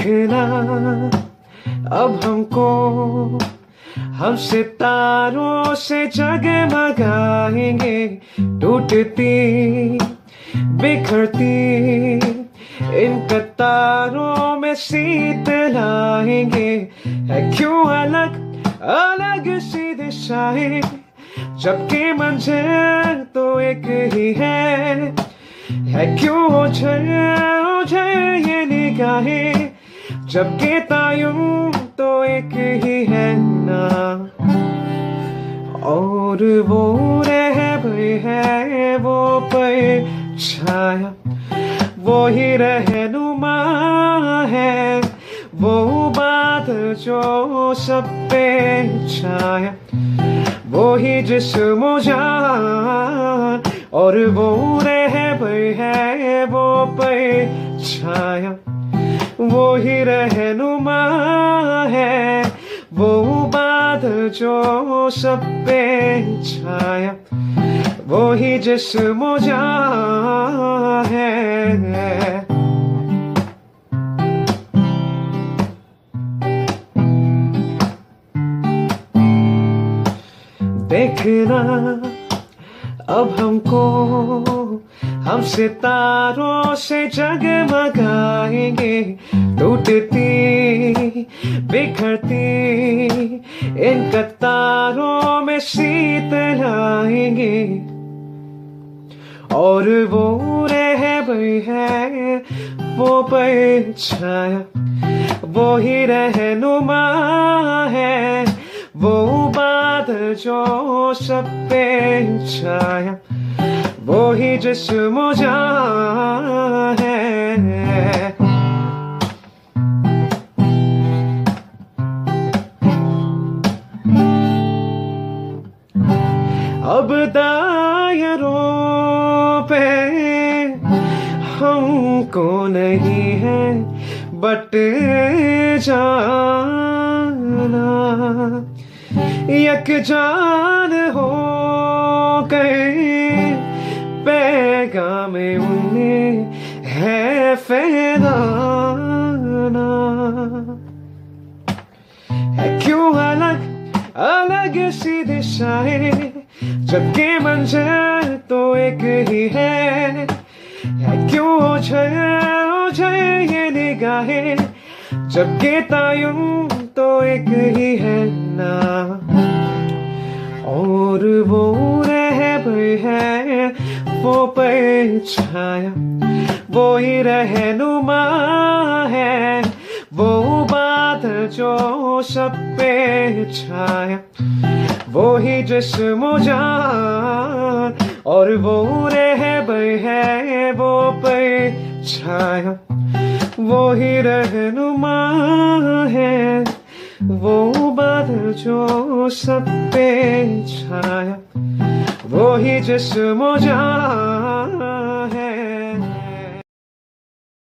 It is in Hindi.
देखना अब हमको, हम सितारों से जगमगाएंगे, टूटती बिखरती इन कतारों में सीत लाएंगे। है क्यों अलग अलग सी दिशाएं, जबकि मंजिल तो एक ही है। क्यों उलझे ये निगाहें, जबकि तायुम तो एक ही है ना। और वो रह गई है वो परछाया, वो ही रहनुमा है, वो बादल जो सब पे छाया, वो ही जिस्म जान। और वो रह गई है वो परछाया, वो ही रहनुमा है, वो बादल जो सब पे छाया, वो ही जिस्म जान है। देखना अब हमको, हम सितारों से जगमगाएंगे, टूटती बिखरती इन कतारों में सीत लाएंगे। और वो रह गई है वो परछाया, वो ही रहनुमा है, वो बादल जो सब पे छाया, वो ही जिस्म जान है। अब दायरों पे हमको नहीं है बट जाना, यकजान हो गए पैगाम उन्हें है फैलाना। है क्यों अलग अलग सी दिशाएं, जबकि मंजिल तो एक ही है। क्यों उलझे ये निगाहें, जबकि तायुम तो एक ही है ना। और वो रह गई है वो परछाया, वो ही रहनुमा है, वो बादल जो सब पे छाया, वो ही जिस्म जान। और वो रह गई है वो परछाया, वो ही रहनुमा है, वो बादल जो सब पे छाया, वो ही जिस्म जान।